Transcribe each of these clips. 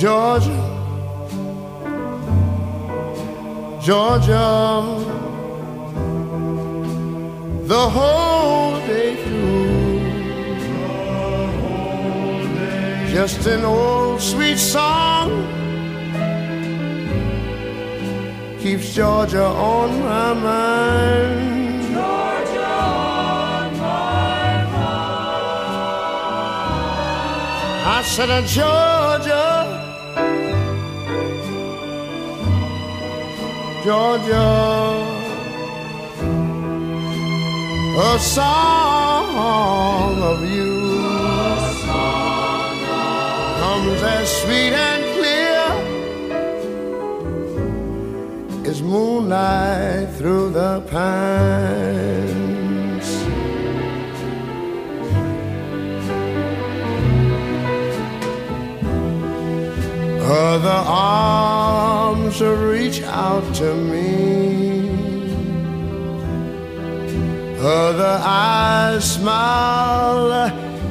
Georgia, Georgia, the whole day through, just an old sweet song keeps Georgia on my mind. Georgia on my mind. I said, Georgia, Georgia, a song of you comes as sweet and clear as moonlight through the pines. Other arms reach out to me, other eyes smile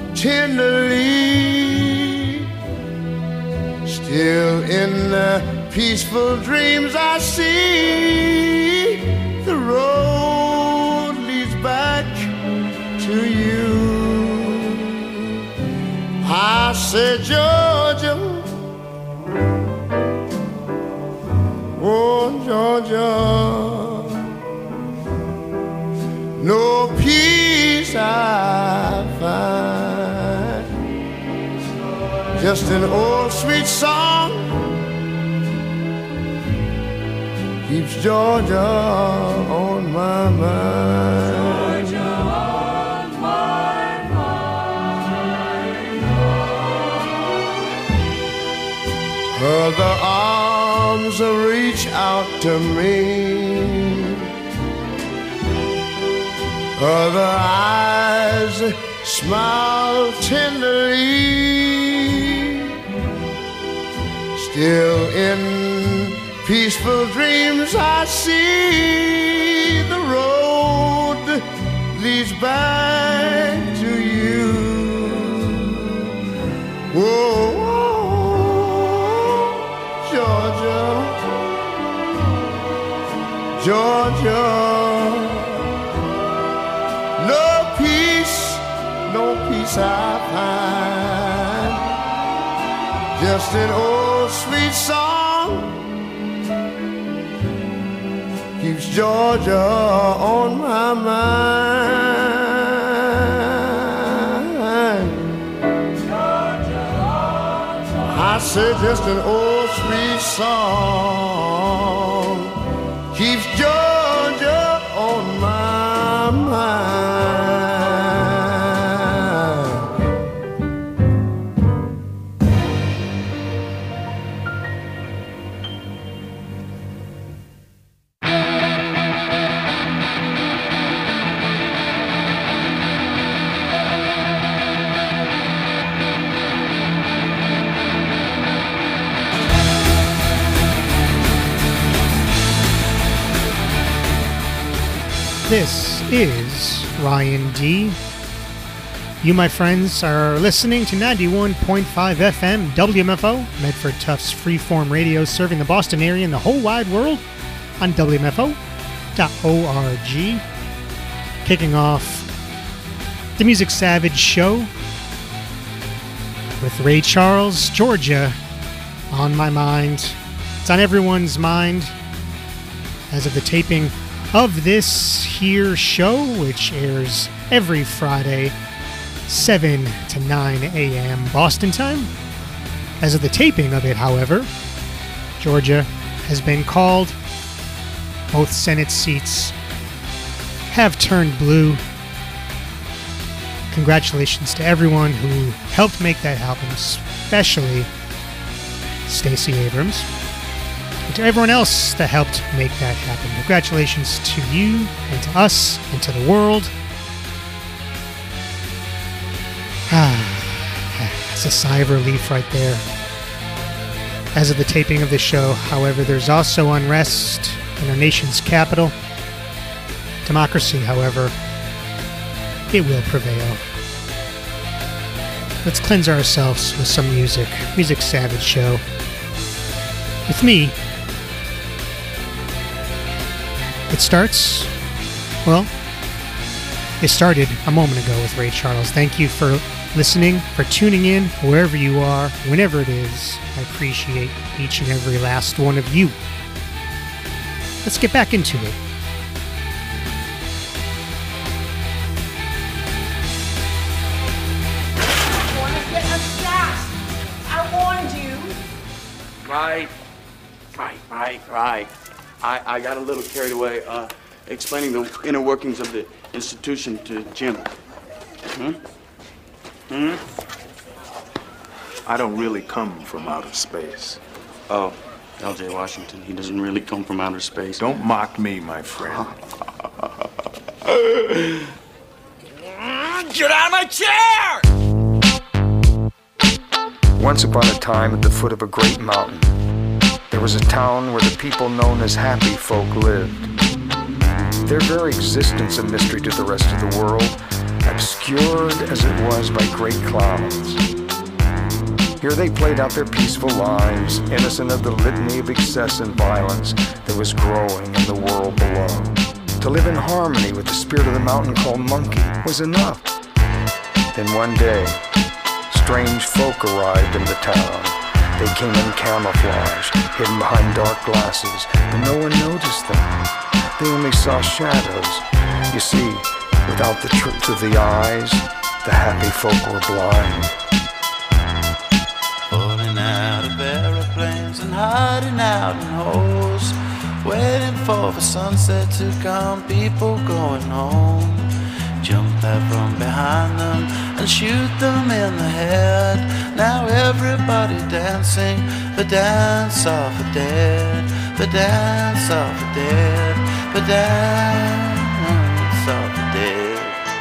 tenderly. Still in the peaceful dreams I see the road leads back to you. I said, Georgia, oh Georgia, no peace I find, just an old sweet song keeps Georgia on my mind. Georgia on my mind. Other arms reach out to me, other eyes smile tenderly. Still in peaceful dreams I see the road leads back to you. Whoa, Georgia, Georgia, no peace I find, just an old sweet song keeps Georgia on my mind. Georgia on my mind. I said just an old sweet song keeps Georgia on my mind. This is Ryan D. You, my friends, are listening to 91.5 FM WMFO, Medford Tufts Freeform Radio, serving the Boston area and the whole wide world on WMFO.org. Kicking off the Music Savage show with Ray Charles, Georgia, on my mind. It's on everyone's mind as of the taping of this here show, which airs every Friday, 7 to 9 a.m. Boston time. As of the taping of it, however, Georgia has been called. Both Senate seats have turned blue. Congratulations to everyone who helped make that happen, especially Stacey Abrams. And to everyone else that helped make that happen. Congratulations to you and to us and to the world. It's a sigh of relief right there. As of the taping of this show, however, there's also unrest in our nation's capital. Democracy, however, it will prevail. let's cleanse ourselves with some music. Music Savage Show. With me, it starts, well, it started a moment ago with Ray Charles. Thank you for listening, for tuning in, wherever you are, whenever it is. I appreciate each and every last one of you. Let's get back into it. Right. I got a little carried away explaining the inner workings of the institution to Jim. I don't really come from outer space. Oh, L.J. Washington, he doesn't really come from outer space. Don't mock me, my friend. Get out of my chair! Once upon a time, at the foot of a great mountain, there was a town where the people known as happy folk lived. Their very existence a mystery to the rest of the world, obscured as it was by great clouds. Here they played out their peaceful lives, innocent of the litany of excess and violence that was growing in the world below. To live in harmony with the spirit of the mountain called Monkey was enough. Then one day, strange folk arrived in the town. They came in camouflage, hidden behind dark glasses, but no one noticed them. They only saw shadows. You see, without the truth of the eyes, the happy folk were blind. Falling out of aeroplanes and hiding out in holes, waiting for the sunset to come, people going home. Jump out from behind them and shoot them in the head. Now everybody dancing the dance of the dead, the dance of the dead, the dance of the dead.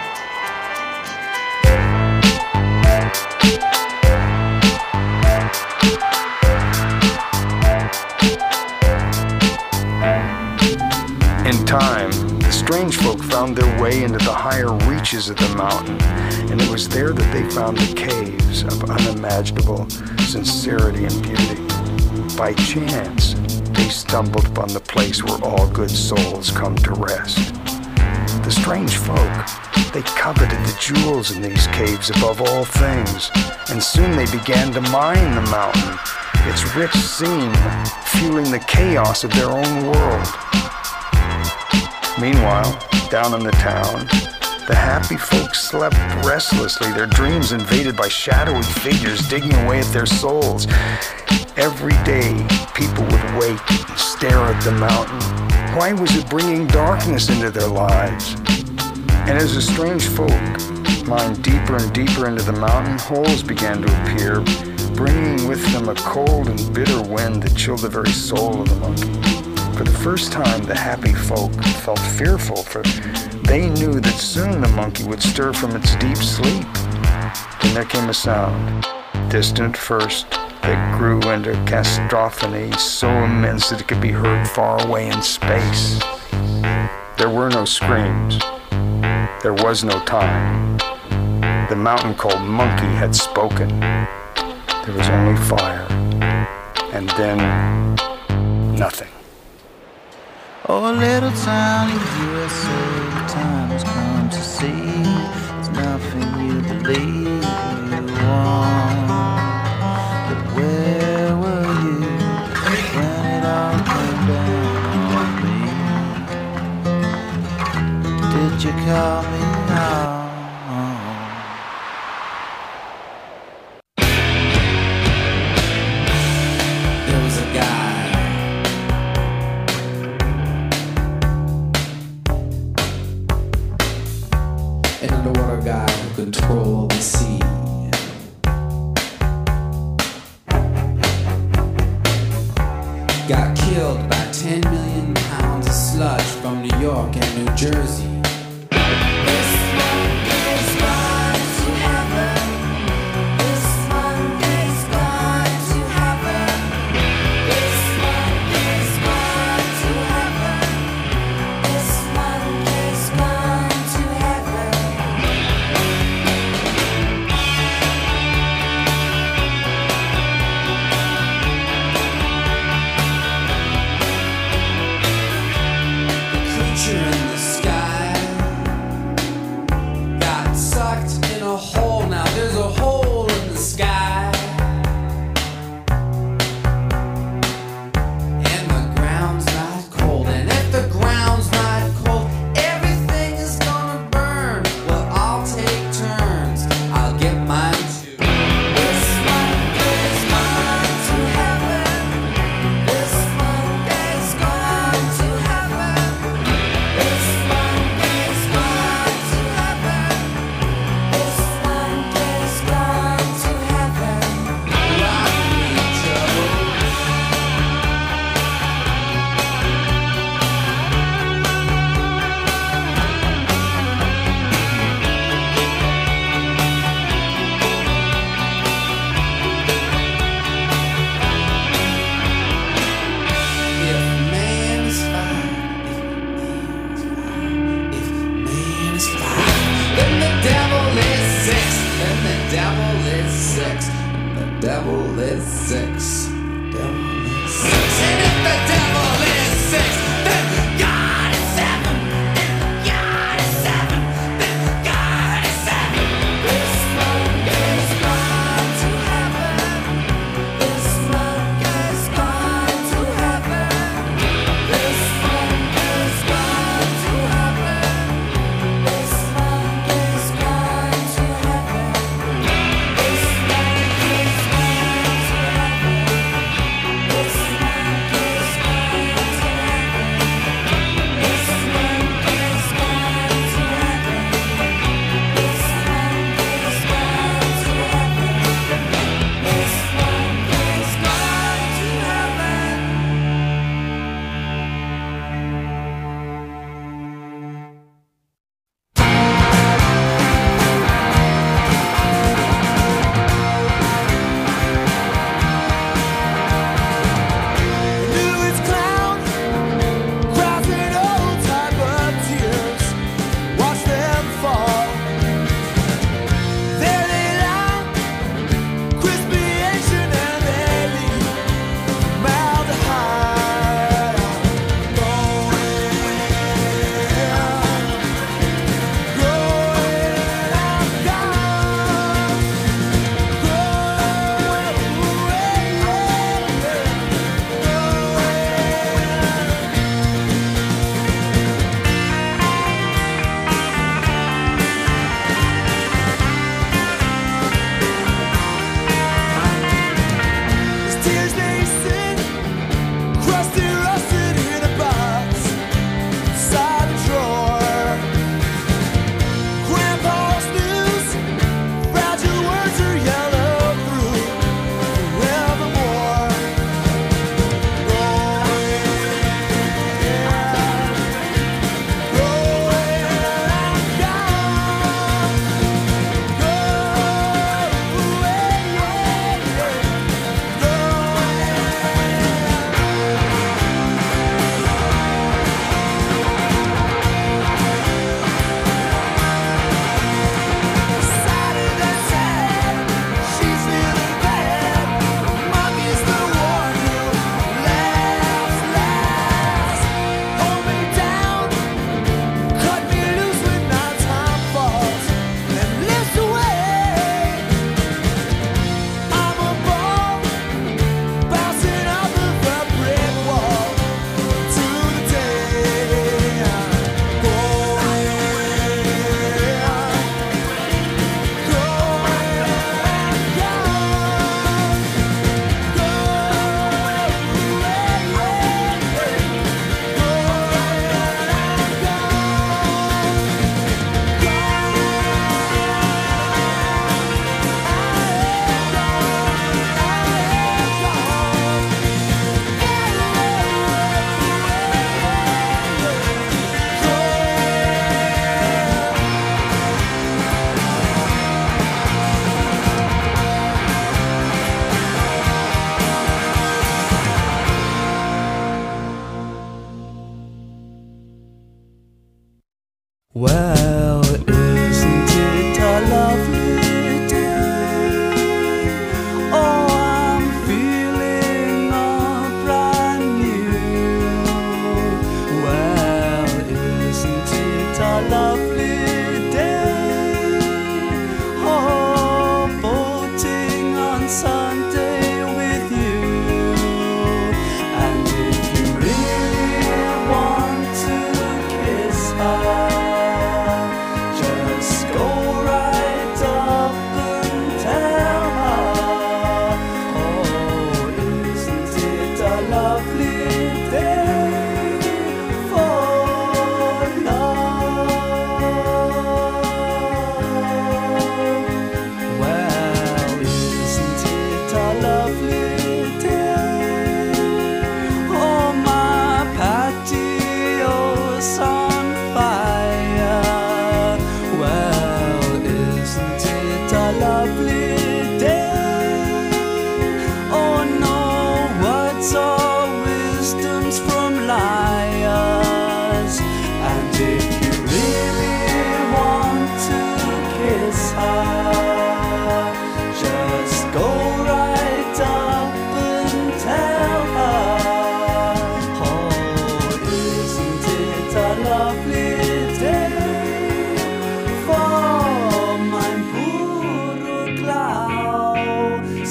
In time, the strange folk found their way into the higher reaches of the mountain, and it was there that they found the caves of unimaginable sincerity and beauty. By chance, they stumbled upon the place where all good souls come to rest. The strange folk, they coveted the jewels in these caves above all things, and soon they began to mine the mountain, its rich scene, fueling the chaos of their own world. Meanwhile, down in the town, the happy folks slept restlessly, their dreams invaded by shadowy figures digging away at their souls. Every day, people would wake and stare at the mountain. Why was it bringing darkness into their lives? And as the strange folk mined deeper and deeper into the mountain, holes began to appear, bringing with them a cold and bitter wind that chilled the very soul of the monkey. For the first time, the happy folk felt fearful, for they knew that soon the monkey would stir from its deep sleep. Then there came a sound, distant at first, that grew into cacophony so immense that it could be heard far away in space. There were no screams. There was no time. The mountain called Monkey had spoken. There was only fire. And then, nothing. Oh, a little town in USA, the time has come to see. There's nothing you believe you want. But where were you when it all came down on me? Did you call me out? There was a guy an underwater guy who controlled the sea. Got killed by 10 million pounds of sludge from New York and New Jersey. devil is six. Devil is six. And if the devil is six, then God is seven. Then God is seven. Then God is seven. This monk is gone to heaven. This monk is gone to heaven. This monk is gone to heaven. This monk is gone to heaven. This monk is gone to heaven. This monk is gone to heaven. This monk is gone to heaven. This monk is gone to heaven. This monk is gone to heaven. Knew its clown, crossing old type of tears. Watch them fall. There they lie, crispy ancient and they leave mouth high.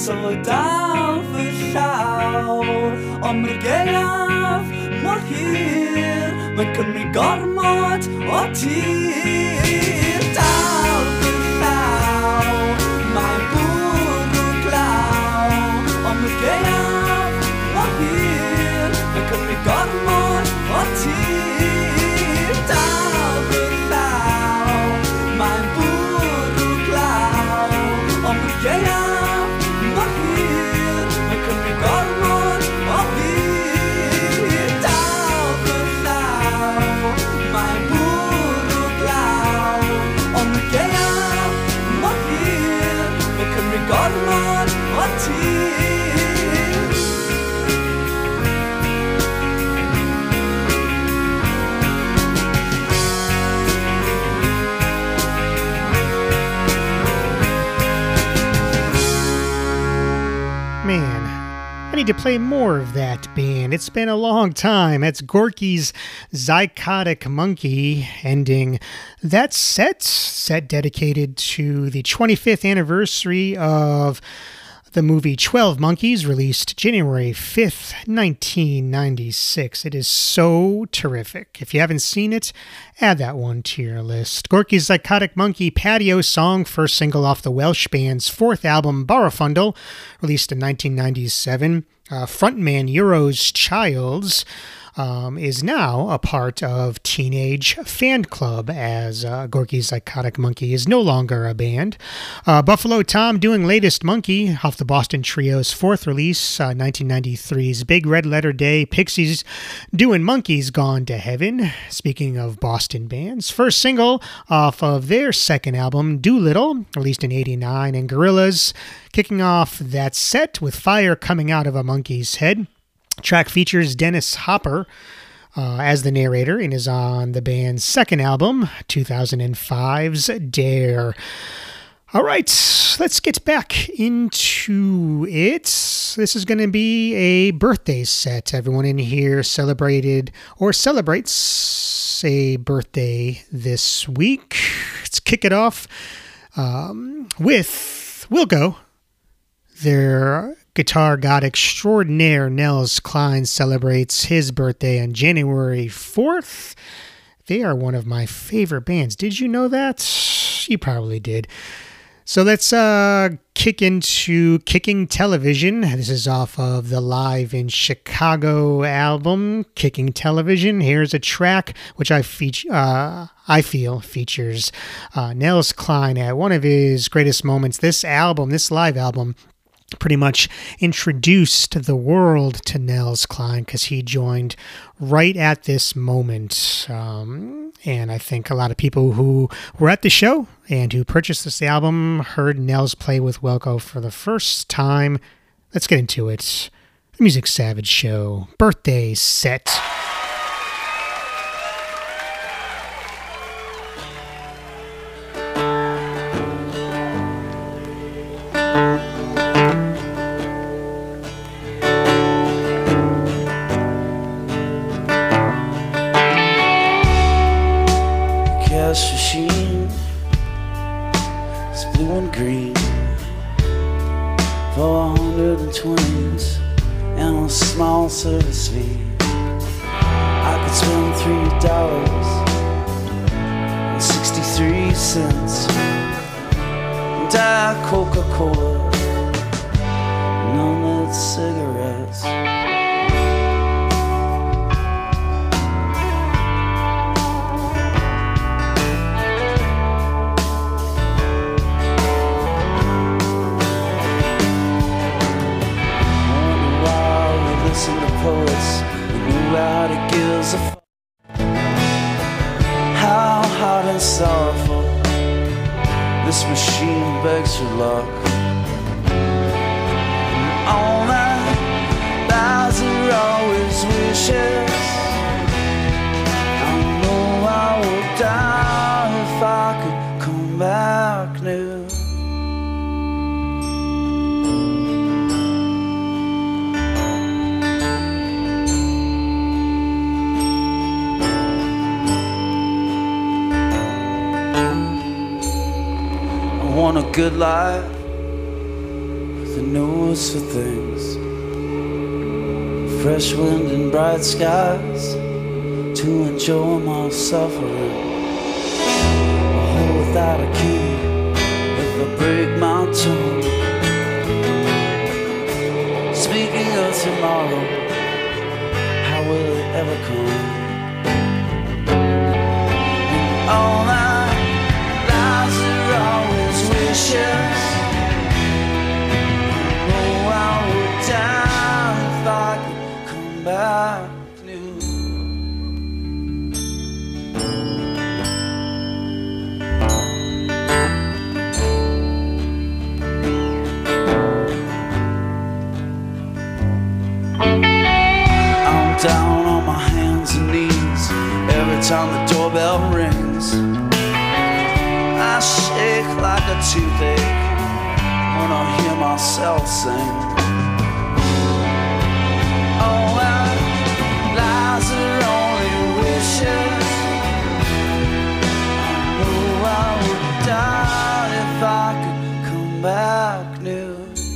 så derfor sjau om vi gav mot her men kun vi gormot og tid derfor sjau my buru klau om vi gav mot her men kun vi gormot og tid derfor sjau my buru klau om vi gav mot her men kun vi gormot og tid derfor sjau my buru klau om vi gav mot her men kun vi gormot og tid Man, I need to play more of that band. It's been a long time. It's Gorky's Zycotic Monkey ending that set dedicated to the 25th anniversary of the movie 12 Monkeys, released January 5th, 1996. It is so terrific. If you haven't seen it, add that one to your list. Gorky's Zycotic Monkey patio song, first single off the Welsh band's fourth album, Barafundle, released in 1997. Frontman Euros Childs is now a part of Teenage Fan Club, as Gorky's Zycotic Monkey is no longer a band. Buffalo Tom doing Latest Monkey off the Boston Trio's fourth release, 1993's Big Red Letter Day. Pixies doing Monkeys Gone to Heaven. Speaking of Boston bands, first single off of their second album, Doolittle, released in 89, and Gorillaz kicking off that set with Fire Coming Out of a Monkey's Head. Track features Dennis Hopper as the narrator and is on the band's second album, 2005's Dare. All right, let's get back into it. This is going to be a birthday set. Everyone in here celebrated or celebrates a birthday this week. Let's kick it off with Wilco. Their guitar god extraordinaire Nels Cline celebrates his birthday on January 4th. They are one of my favorite bands. Did you know that? You probably did. So let's kick into Kicking Television. This is off of the Live in Chicago album, Kicking Television. Here's a track which I feel features Nels Cline at one of his greatest moments. This live album, pretty much introduced the world to Nels Cline because he joined right at this moment. And I think a lot of people who were at the show and who purchased this album heard Nels play with Wilco for the first time. Let's get into it. The Music Savage Show birthday set. Machine is blue and green, 420s and a small service fee. I could spend $3.63 and Diet Coca-Cola and unlit cigarettes. Poets who knew how to give a fuck. How hard and sorrowful this machine begs for luck. And all that lies are always wishes. I know I would die if I could come back new. I want a good life with no moods for things, fresh wind and bright skies, to enjoy my suffering. A hole without a key, if I break my tongue. Speaking of tomorrow, how will it ever come? And all my lives are always wishes. Oh, I would die if I could come back new. I'm down on my hands and knees every time the doorbell rings. I shake like a toothache when I hear myself sing. Oh, my lies are only wishes. Oh, I would die if I could come back new.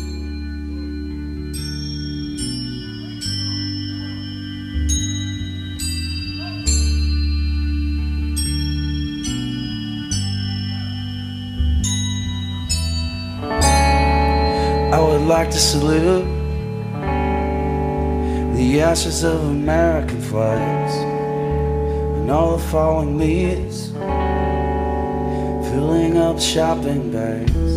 I would like to salute the ashes of American flags and all the fallen leaves, filling up shopping bags.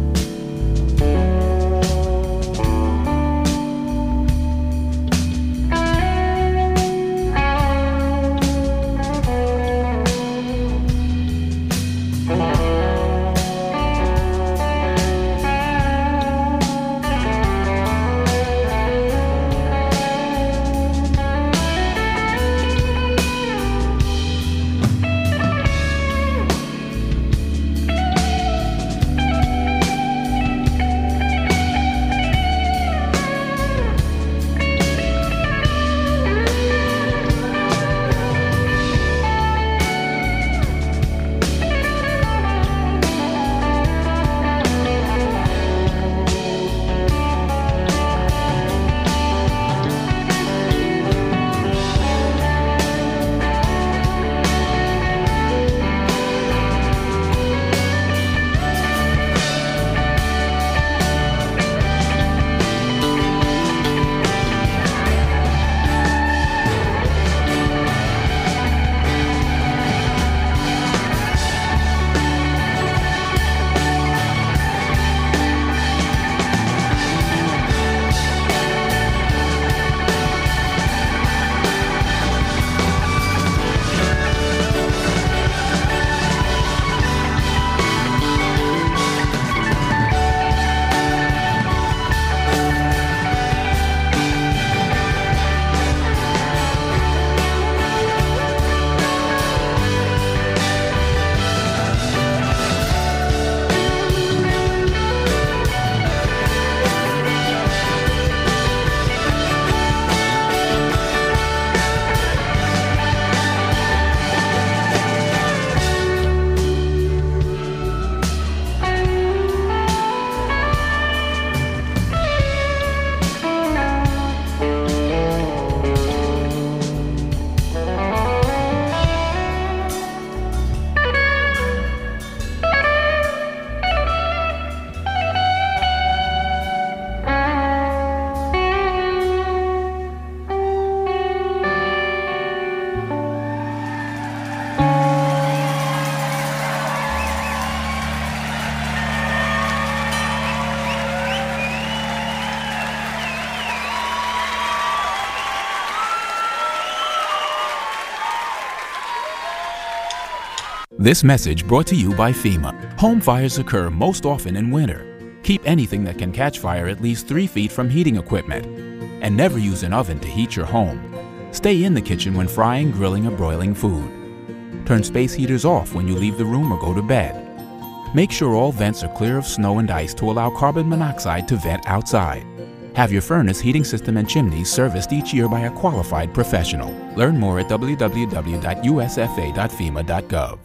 This message brought to you by FEMA. Home fires occur most often in winter. Keep anything that can catch fire at least 3 feet from heating equipment. And never use an oven to heat your home. Stay in the kitchen when frying, grilling, or broiling food. Turn space heaters off when you leave the room or go to bed. Make sure all vents are clear of snow and ice to allow carbon monoxide to vent outside. Have your furnace, heating system, and chimneys serviced each year by a qualified professional. Learn more at www.usfa.fema.gov.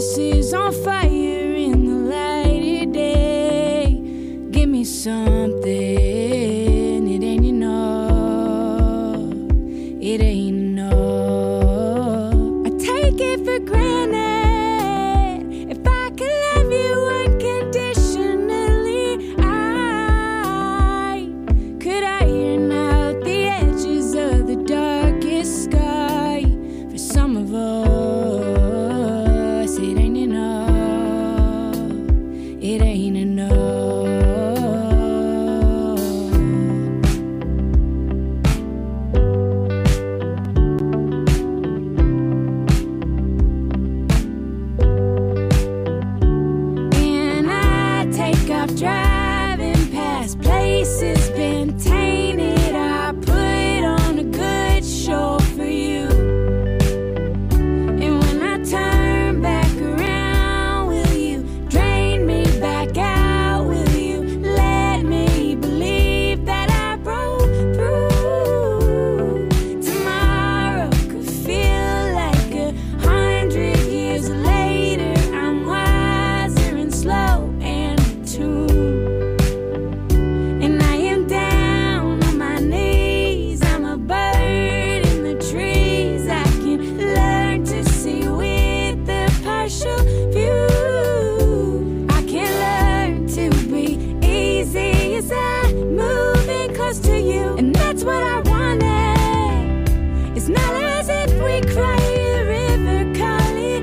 faces on fire in the light of day. Give me something, it ain't enough. It ain't enough. I take it for granted. If I could love you unconditionally, I could iron out the edges of the darkest sky. For some of us, it ain't enough. It ain't enough. And I take off driving past places been tainted. I put on a good show for you. And when I turn back around, will you drain me back out? Will you let me believe that I broke through? Tomorrow could feel like 100 years later. I'm wiser and slow and tuned. And I am down on my knees. I'm a bird in the trees. I can learn to see with the partial view. I can learn to be easy as I move in close to you. And that's what I wanted. It's not as if we cry a river, call it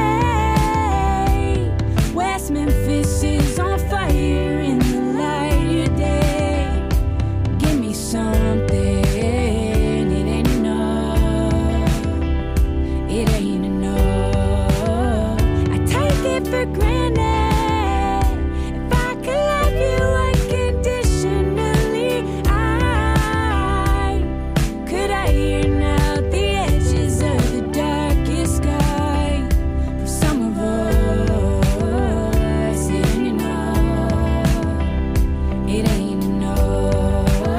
rain. West Memphis is on fire in the light of day. Give me something, it ain't enough. It ain't enough. I take it for granted. If I could love you unconditionally, I could iron out the edges of the darkest sky. For some of us, it ain't enough. It ain't enough.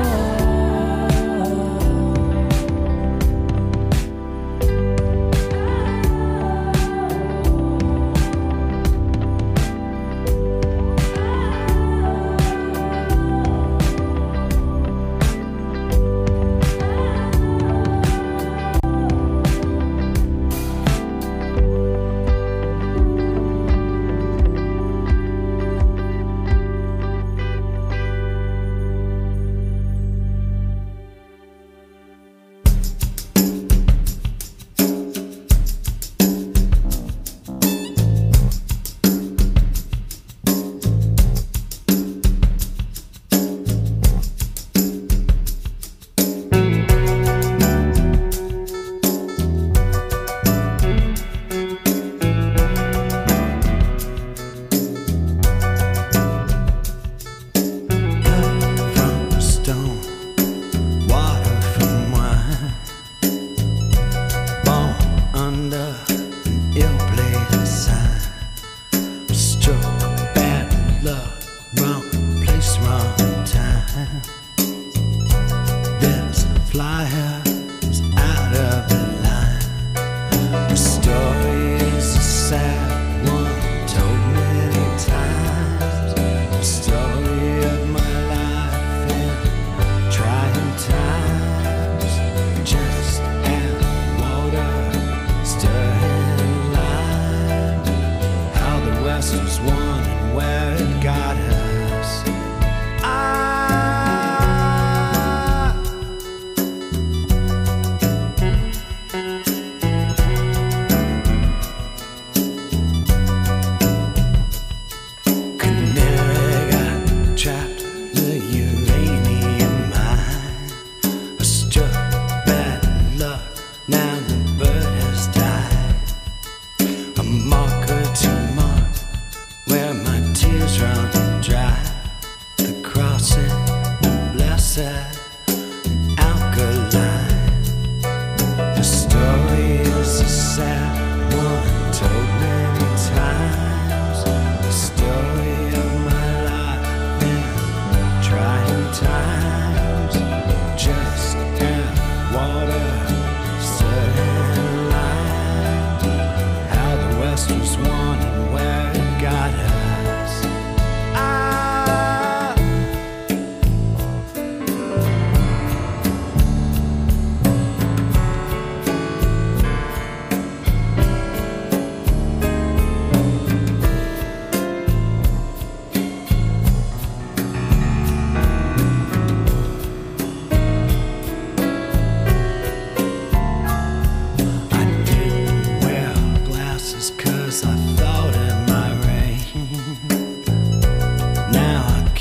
From stone, water from wine, born under an ill-played sign. Struck bad luck, wrong place, wrong time. There's flyers out of the line. The story is a sad one, told many times. The story of my life in trying times. Just add water, stirring lime. How the West was won and where it got us. Canary got trapped the uranium mine. I struck bad luck, now the bird has died. A marker to mark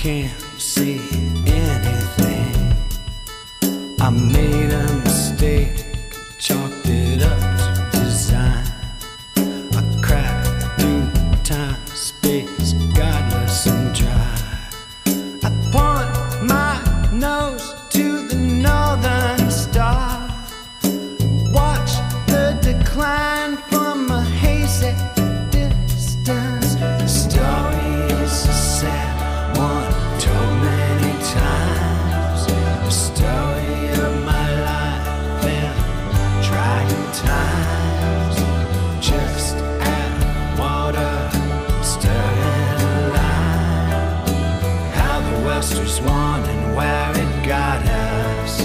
can't see anything. I made a mistake, chalked it up to design. I cracked through time, space, godless and dry. I point my nose to the northern star, watch the decline from a hazy distance. The story is a sad one, told many times. The story of my life in trying times. Just add water, stirring alive. How the West was won and where it got us.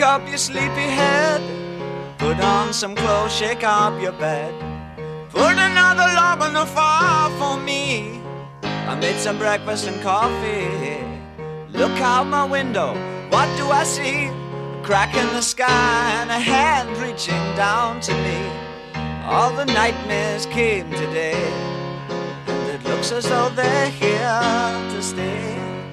up your sleepy head. Put on some clothes, shake up your bed. Put another log on the fire for me. I made some breakfast and coffee. Look out my window, what do I see? A crack in the sky and a hand reaching down to me. All the nightmares came today, and it looks as though they're here to stay.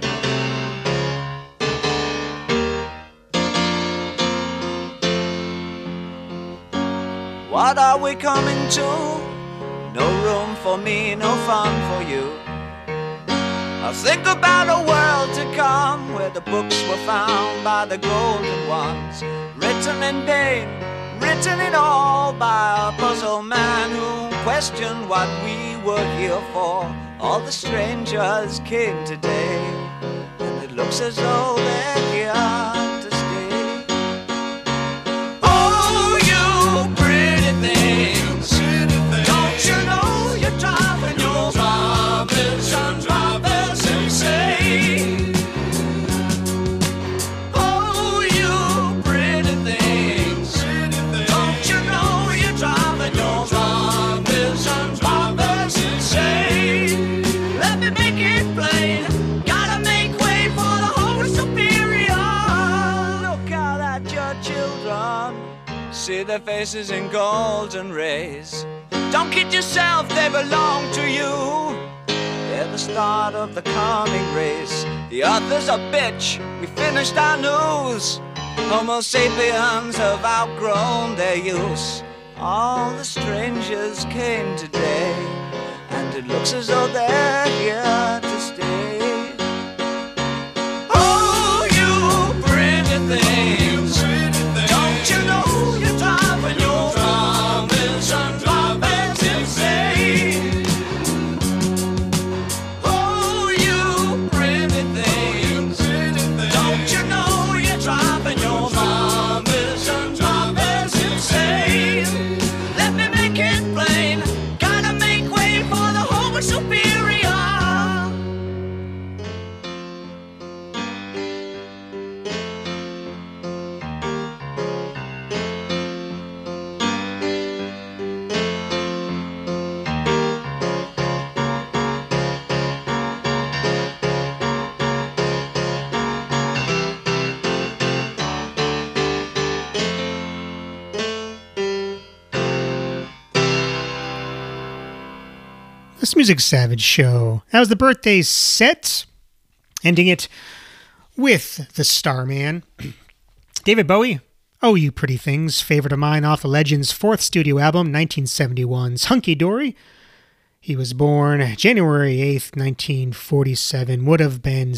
What are we coming to? No room for me, no fun for you. I think about a world to come, where the books were found by the golden ones, written in pain, written it all by a puzzle man who questioned what we were here for. All the strangers came today, and it looks as though they're here to stay. Oh, you pretty things, don't you know you're driving your drivers and drivers insane? Oh, you pretty things, don't you know you're driving your drivers and drivers insane? Let me make it plain, gotta make way for the Holy Superior. Look out at your children, see their faces in golden rays. Don't kid yourself, they belong to you. They're the start of the coming race. The earth is a bitch, we finished our news. Homo sapiens have outgrown their use. All the strangers came today, and it looks as though they're here to stay. Oh, you pretty things, don't you know you're driving your drivers and drivers insane? Oh, you pretty things, don't you know you're driving your drivers and drivers insane? Let me make it plain, gotta make way for the Homo Superior. This Music Savage show. That was the birthday set, ending it with the Starman. David Bowie, Oh You Pretty Things, favorite of mine off the Legends' fourth studio album, 1971's Hunky Dory. He was born January 8th, 1947, would have been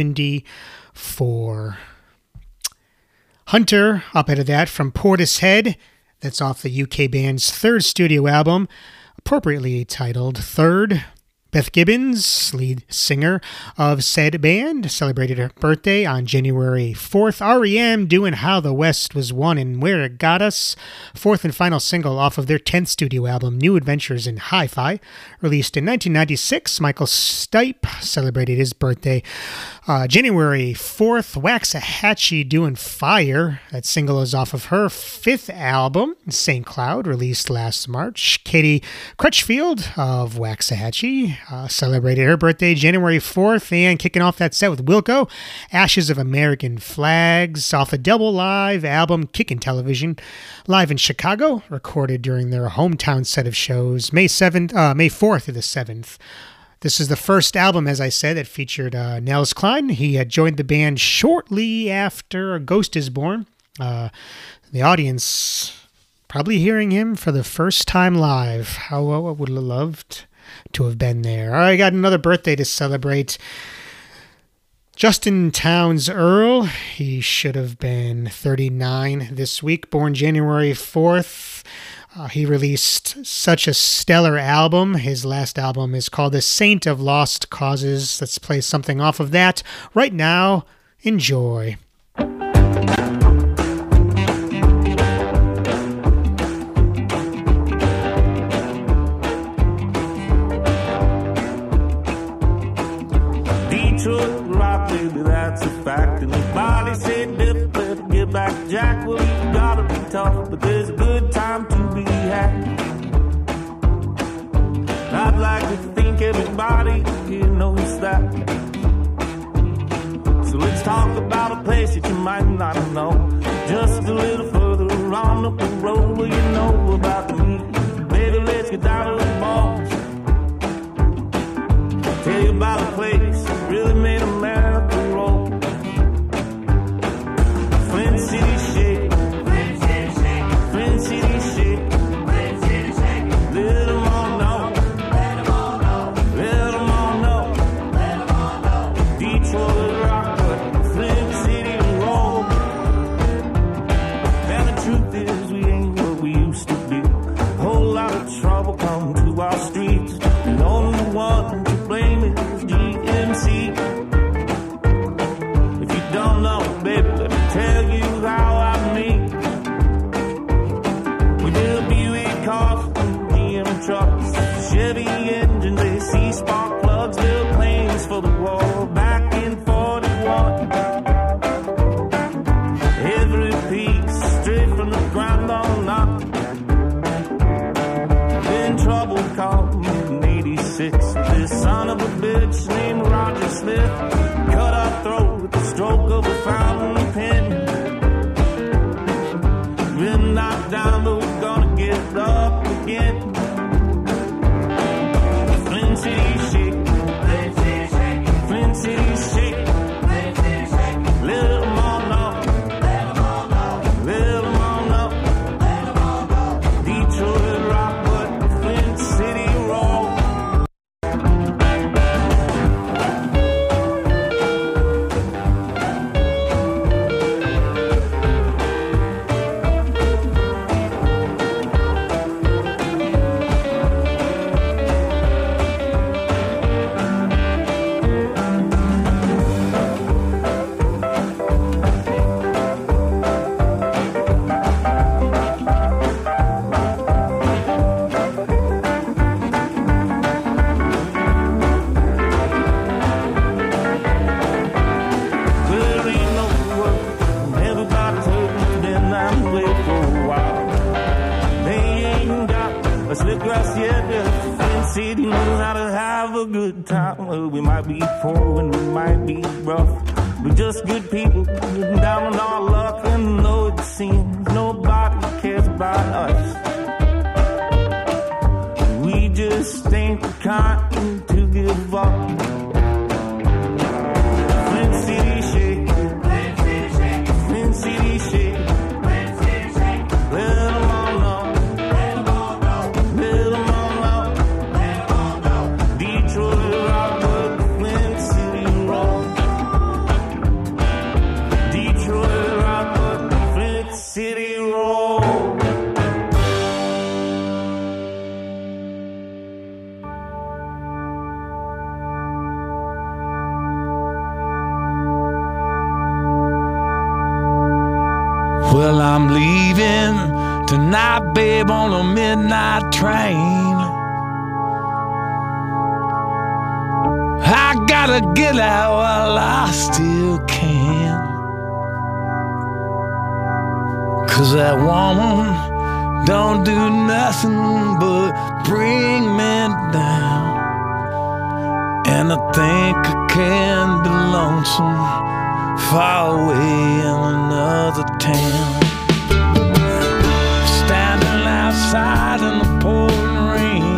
74. Hunter, up out of that, from Portishead, that's off the UK band's third studio album, appropriately titled Third. Beth Gibbons, lead singer of said band, celebrated her birthday on January 4th. R.E.M. doing How the West Was Won and Where It Got Us, fourth and final single off of their 10th studio album, New Adventures in Hi-Fi, released in 1996. Michael Stipe celebrated his birthday January 4th. Waxahachie doing Fire. That single is off of her fifth album, St. Cloud, released last March. Katie Crutchfield of Waxahachie celebrated her birthday January 4th, and kicking off that set with Wilco, Ashes of American Flags, off a double live album, Kickin' Television, live in Chicago, recorded during their hometown set of shows, May 4th through the 7th. This is the first album, as I said, that featured Nels Cline. He had joined the band shortly after A Ghost Is Born. The audience probably hearing him for the first time live. How I would have loved to have been there. All right, I got another birthday to celebrate. Justin Townes Earl. He should have been 39 this week. Born January 4th. He released such a stellar album. His last album is called The Saint of Lost Causes. Let's play something off of that right now. Enjoy. Detroit rock, baby, that's a fact. And nobody said different. get back, Jack. Well, you gotta be tough, but there's a good time to be had. I'd like to think everybody here knows that. So let's talk about a place that you might not know. Just a little further on up the road where you know about me. Baby, let's get down to the balls. Tell you about a place that really made America roll. Flint City Shake. Flint City Shake. Flint City Shake. Flint City Shake. Let them all know. Let them all know. Let them all know. Let them all know. Detroit rock, but Flint City roll. And the truth is we ain't what we used to be. A whole lot of trouble come to our streets. And only one to blame is GMC. If you don't know, baby, let me tell you how I meet. We build Buick cars and GM trucks, Chevy engines, AC spark plugs, build planes for the war back in 41. Every piece straight from the ground on up. Then trouble come in 86. This son of a bitch named Roger Smith cut our throat with the stroke of a fountain pen. Been knocked down, but we're gonna get up again. Flint City Shake. Flint City Shake. Flint City Shake. Flint City Shake. Let them all know. Let them all know. Let them all know. Let them all know. Detroit rock, but Flint City roll. There ain't no work, everybody's hurting, it's been that way for a while. They ain't got a slip glass yet, Flint City knows how to have a good time. Well, we might be poor and we might be rough, we're just good people, getting down on our luck. And though it seems nobody cares about us, we just ain't the kind to give up. Flint City Shake. Flint City Shake. Flint City Shake. Flint City Shake. Let them all know. Let them all know. Let them all know. Let them all know. Detroit rock, but Flint City roll. Detroit rock, but Flint City roll. Well, I'm leaving tonight, babe, on a midnight train. I gotta get out while I still can. 'Cause that woman don't do nothing but bring me down. And I think I can be lonesome far away in another town. Standing outside in the pouring rain,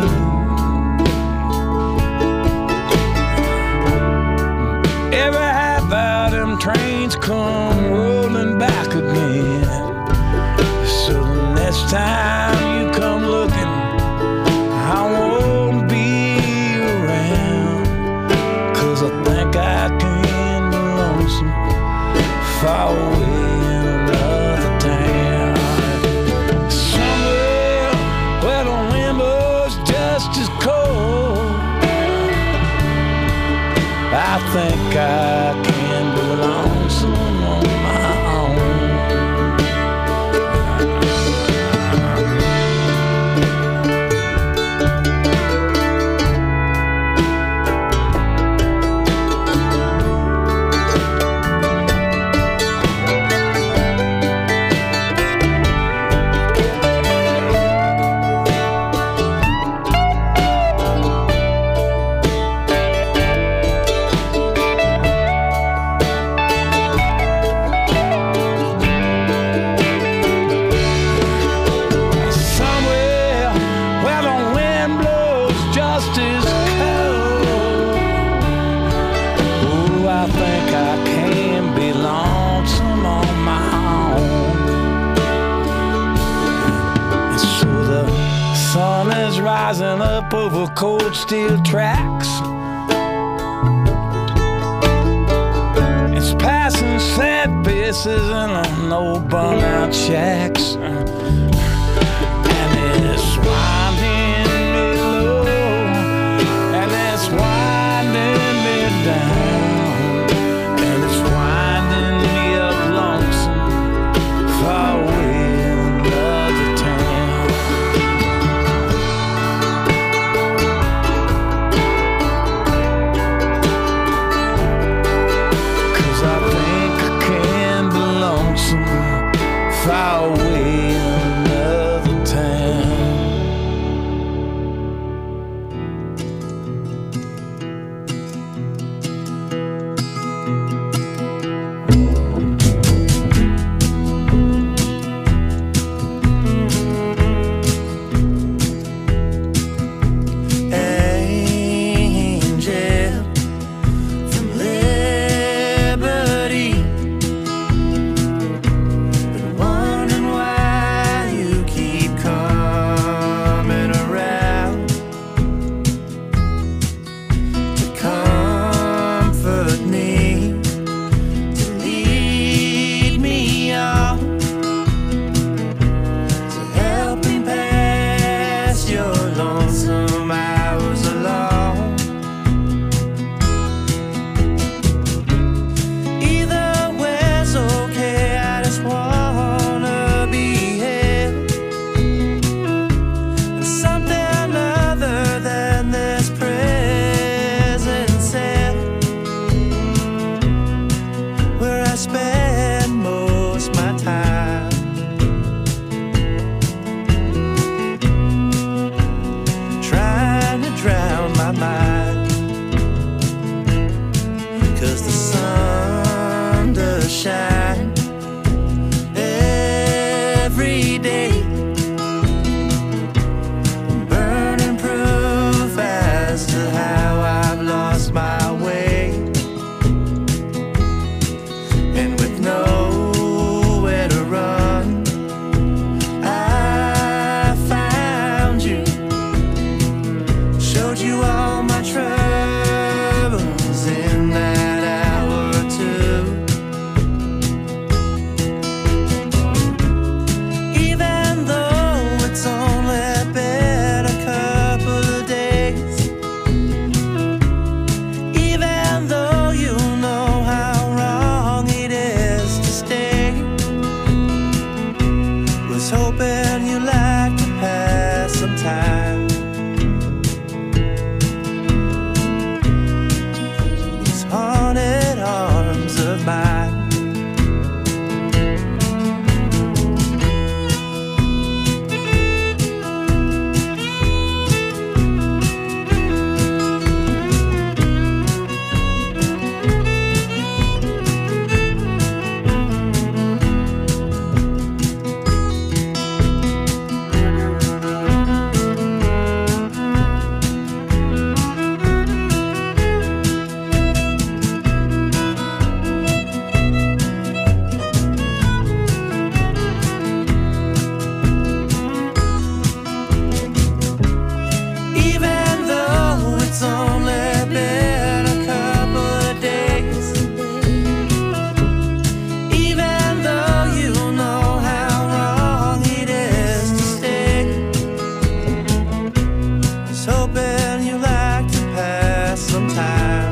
every half hour them trains come rolling back again. So the next time you come looking, I won't be around. 'Cause I think I can be lonesome far away in another town. Somewhere where the wind blows just as cold, I think I can be lonesome on my own. up over cold steel tracks. It's passing sad faces and old burnout shacks. And it's winding me low, and it's winding me down, and it's winding me up lonesome, far away in another town. 'Cause I think I can be lonesome, far away in another town. Angel from Liberty, been wondering why you keep coming around to comfort me, to lead me on, to help me pass your lonesome hours alone. Either way's okay, I just wanna be here. Something other than this prison cell, where I spend most my time. Trying to drown my mind, 'cause the sun does shine every day, burning proof as to how I've lost my way. And with nowhere to run, I found you, showed you all my troubles in that hour or two. Even though it's only been a couple of days, even though you know how wrong it is to stay, was hoping you like to pass some time. These haunted arms of mine. Even though it's only been a couple of days, even though you know how wrong it is to stay, was hoping you like to pass some time.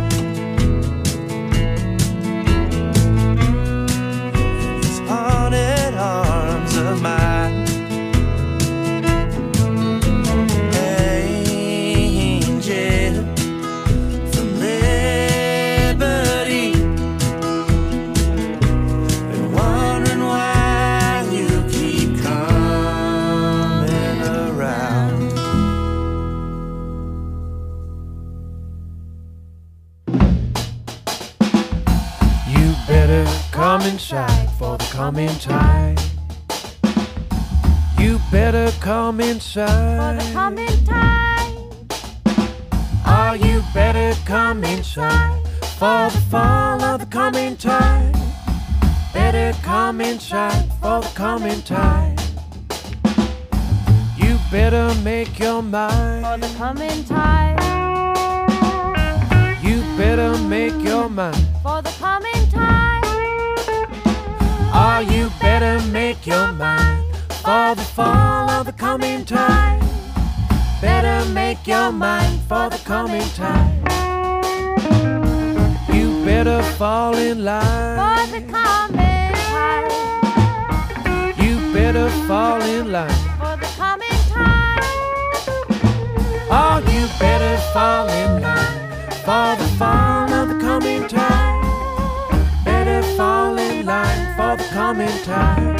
These haunted arms of mine. Angel from Liberty, been wondering why you keep coming around. You better come inside for the coming tide. You better come inside. For the coming tide. Oh, you better come inside for the fall of the coming tide. Better come inside for the coming tide. You better make your mind for the coming tide. You better make your mind For the coming tide. Oh, you better make your mind for the fall of the coming tide. Better make your mind for the coming tide. You better fall in line For the coming tide. You better fall in line For the coming tide. Oh, you better fall in line for the fall of the coming tide. Better fall in line for the coming tide.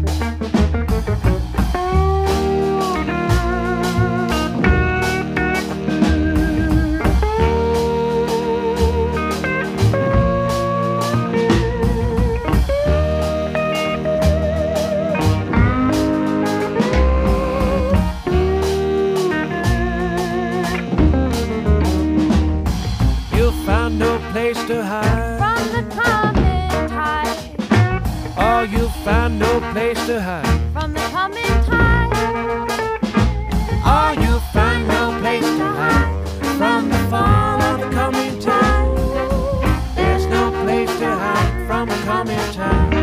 You'll find no place to hide From the coming tide. Oh, you'll find no place to hide From the coming tide. Oh, you'll find no place to hide from the fall of the coming tide. There's no place to hide from the coming tide.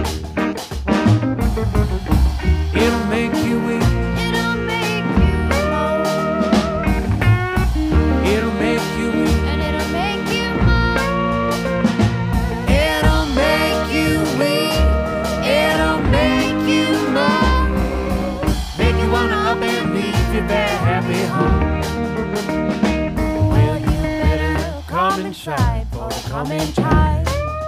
It'll make you weak. It'll make you moan. It'll make you weak. And it'll make you moan. It'll make you weak. It'll make you moan. Make you wanna up and leave your bad happy home. Well, you better come inside for the coming tide.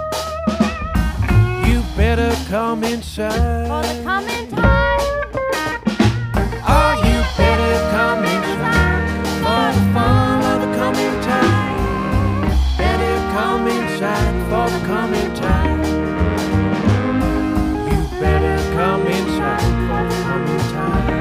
You better come For the inside. coming tide. Oh, you better come inside for the fall of the coming tide. Better come inside for the coming tide. You better come inside for the coming tide.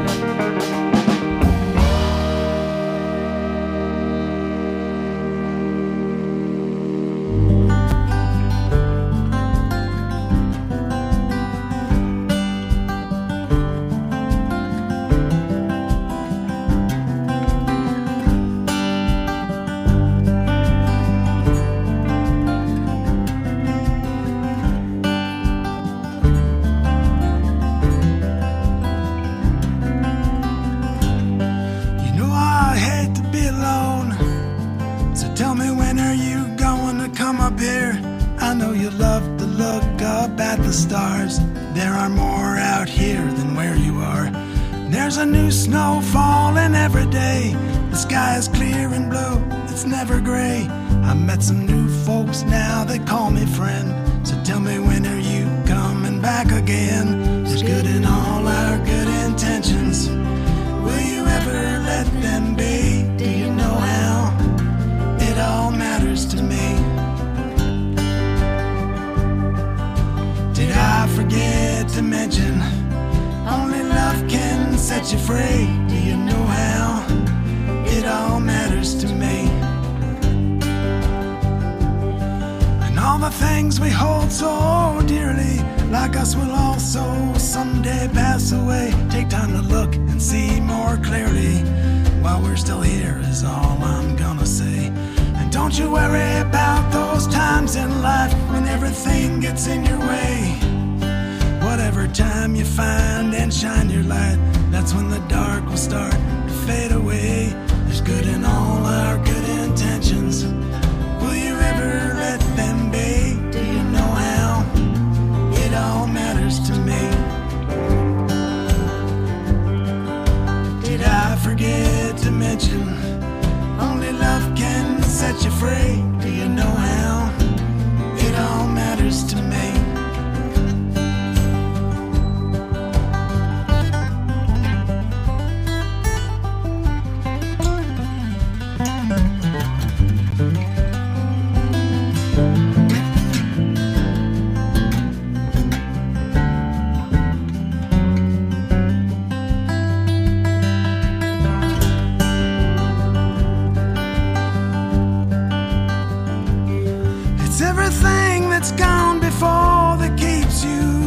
You know I hate to be alone, so tell me when are you going to come up here? I know you love to look up at the stars. There are more out here than where you are. There's a new snow falling every day. The sky is clear and blue, it's never gray. I met some new folks now, they call me friend. So tell me when are you coming back again? There's good in all our good intentions. Will you ever let them be? Do you know how it all matters to me? Did I forget to mention only love can set you free? Do you know how it all matters to me? And all the things we hold so dearly, like us, will also someday pass away. Take time to look and see more clearly. While we're still here is all I'm gonna say. And don't you worry about those times in life when everything gets in your way. Whatever time you find and shine your light, that's when the dark will start to fade away. There's good in all our good intentions. Will you ever let them be? Do you know how it all matters to me? Did I forget to mention only love can set you free? Do you know how it all matters to me? It's everything that's gone before that keeps you